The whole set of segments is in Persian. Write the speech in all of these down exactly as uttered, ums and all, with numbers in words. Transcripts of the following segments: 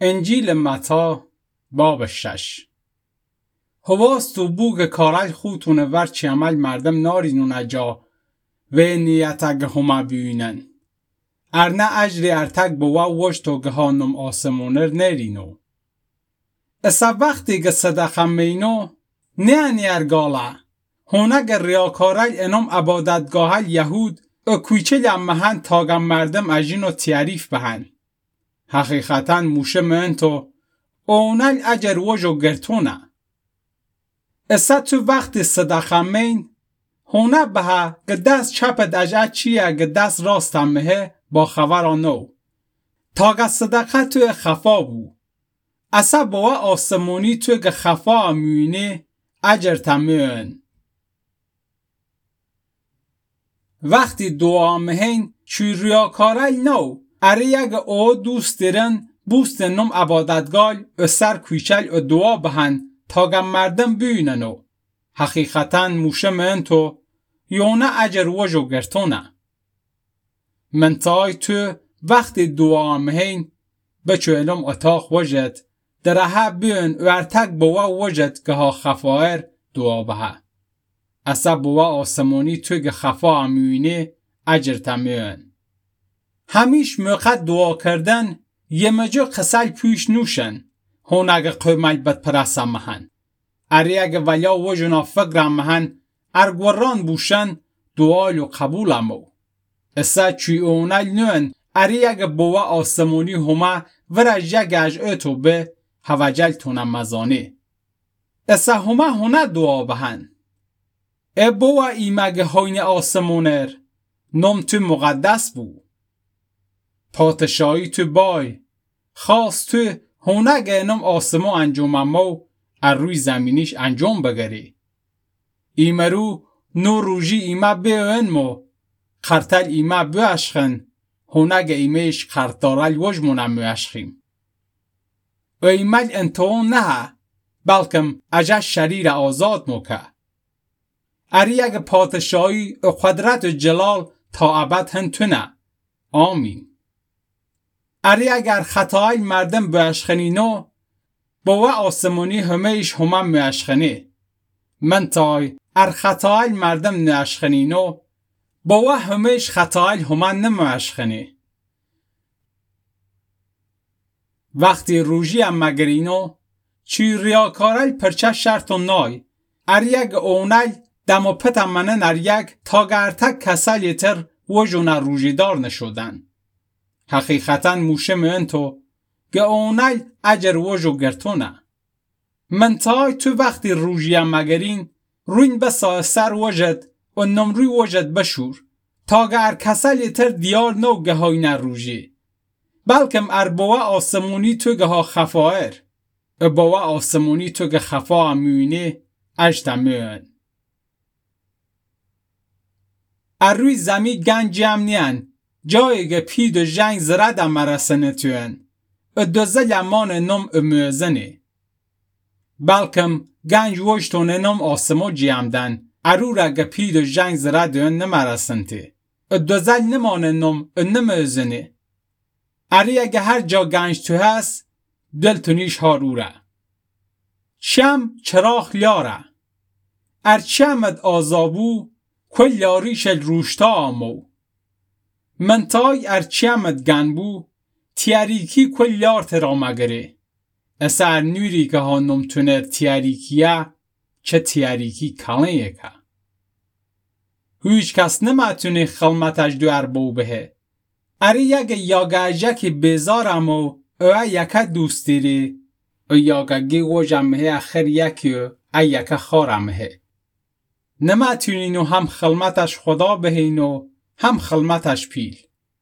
انجیل متی باب شش. هواست و بوگ کارل خوتونه ورچی عمل مردم نارینو نجا و نیتگ هما بیونن. ارنه اجری ارتگ بوا وشتو گهانم آسمونر نرینو. اسا وقتی گه صدقه مینو نه نیرگالا. هونگ ریاکارل انم عبادتگاه یهود او کویچه امهن تاگم مردم اجینو تیریف بهن. حقیقتا موشه منتو اونل اجر وجو گرتونه. اسا تو وقتی صدقه مین هونه بها که دست چپت اجا چیه که دست راستم مهه با خبرانو. تاگه صدقه توی خفا بو. اسا بوا آسمونی توی که خفا میونه اجر تمیون. وقتی دعا مهین چوی ریاکارل نو اره یک او دوست دیرن بوست نم عبادتگال و سر کویچل و دعا بهن تاگه مردم بیوننو. حقیقتا موشه منتو یونه اجر وجو گرتونه. منتای تو وقتی دعا مهین بچو علم اتاق وجد درها بیون و ارتک بوا وجد که ها خفایر دعا بها. اسا بوا آسمانی توی که خفا امیونه اجر تمیون. همیش موقع دعا کردن یه مجو قسل پیش نوشن. هونگ قیمل بد پرسم مهن. اری اگه ولیا وجونا فکرم مهن ارگوران بوشن دعالو قبولمو. اسا چوی اونل نون اری اگه بوا آسمانی هما ورج یگج اتو به هوجل تونم مزانه. اسا هما هونه دعا بهن. ای بوا ایمگه هاین آسمونر نم تو مقدس بو. پادشاهی تو بای خواست تو هونگه نم آسمو انجاممو ار روی زمینیش انجام بگری. ایمرو نو روژی ایمه بیونمو خرطل ایمه بیاشخن هونگه ایمهش خرطارل وجمونم میاشخیم. ایمل انتون نه بلکم اجا شریر آزاد موکه. اری اگه پادشاهی و قدرت و جلال تا ابد هنتونه. آمین. اری اگر خطای مردم بیاشخنینو بوا آسمونی همیش همم میاشخنی. من تای ار خطای مردم نیاشخنینو بوا همیش خطای همم نمیاشخنی. وقتی روژی هم مگرینو چی ریاکارل پرچه شرط و نای ار یک اونل دم و پتم منن ار یک تاگرتک کسلی تر وجون روژی دار نشودن. حقیقتا موشه منتو که اونل اجر وجو گرتونه. منتای تو وقتی روژی هم مگرین روین بسا سر وجد و نمروی وجد بشور تاگه ار کسلی تر دیار نو گه های نروژی. بلکم ار بوا آسمونی تو گه ها خفایر و بوا آسمونی تو گه خفا امیونه اجتمیون. ار روی زمی گنجی هم نین جایی که پید و جنگ زرد هم مرسنه توین و دوزه لمان نم امیوزنه. بلکم گنج وشتونه نم آسمو جیمدن ارو را که پید و جنگ زرد هم نمرسنته و دوزه نمان نم نمیوزنه. اری اگه هر جا گنج تو هست دلتونیش هاروره. شم چراغ لیاره. ار چمد آزابو کل یاریش روشتا آمو. منتای ار چمد گنبو تیاریکی کل یار ترا مگره. اسا ار نوری که ها نمتونه تیاریکیه چه تیاریکی کلنه یکه. هیچ کس نمتونه خلمتش دو اربو بهه. اری یک یاگه که بیزارمو او یکه دوست دیری او یاگه گی وجمه اخر یکی او یکه خارمه. نمتونینو هم خلمتش خدا بهینو هم خلمتش پیل.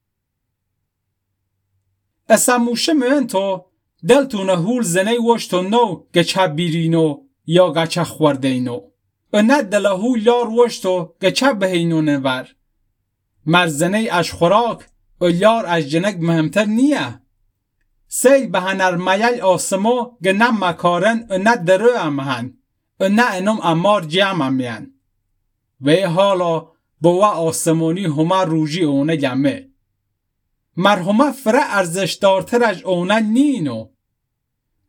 اسا موشه منتو دلتونه هول زنه وشتو نو گچه بیرینو یا گچه خوردینو و نه دل هول یار وشتو گچه بهینو نور. مرزنه اش خوراک و یار از جنگ مهمتر نیه. سیل بهنر میل آسمو گه نه مکارن و نه درو امهن و نه انم امار جمع امین. و حالا بوا آسمانی همه روژی اونه گمه. مرهمه فره ارزشدارتر از اونه نینو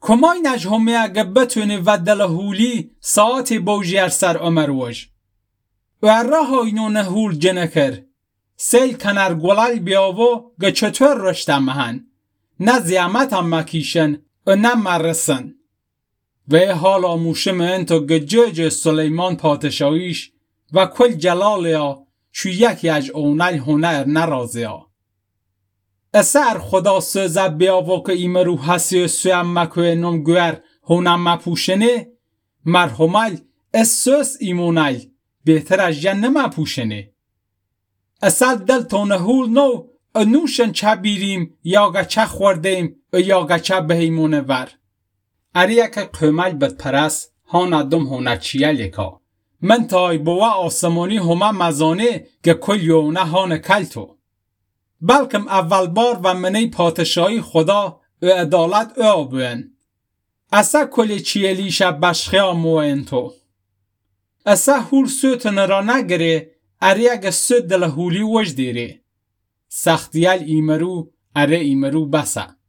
کمای نجهمی اگه بتونه و دلهولی ساعت بوجی سر امروج. و راه اینو نهول جنکر. سیل کنر گلال بیاوو گه چطور رشتم مهن. نه زیامت هم مکیشن و نه مرسن. و حالا موشم انتو گه جج سلیمان پادشاهیش و کل جلالیا چو یکی از اونل هنر نرازیا. اسر خدا سوزه بیاوو که ایمرو حسی سویم مکوه نمگویر هونم مپوشنه مرحومل اسوس ایمونل بهتر از جن مپوشنه. اصل دل تونهول نو انوشن چه بیریم یا چه خوردیم یا چه بهیمونه ور. اریا که قمل بد پرس هانا دم هونه چیه لیکا. من تای بوا آسمانی همه مزانه که کل یونه هانه کلتو. بلکم اول بار و منی پادشاهی خدا و عدالت او بوین. اسا کل چیه لیشه بشخیا موین تو. اسا هول سوتن را نگره اره اگه سوت دلهولی وش دیره. سختیال ایمرو اره ایمرو بسه.